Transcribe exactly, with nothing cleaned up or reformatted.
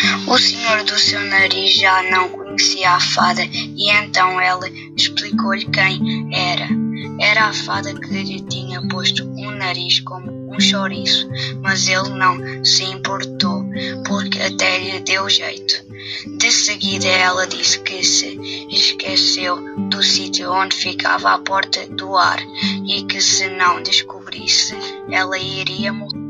O senhor do seu nariz já não conhecia a fada e então ela explicou-lhe quem era. Era a fada que lhe tinha posto um nariz como um chouriço, mas ele não se importou, porque até lhe deu jeito. De seguida ela disse que se esqueceu do sítio onde ficava a porta do ar e que se não descobrisse, ela iria morrer.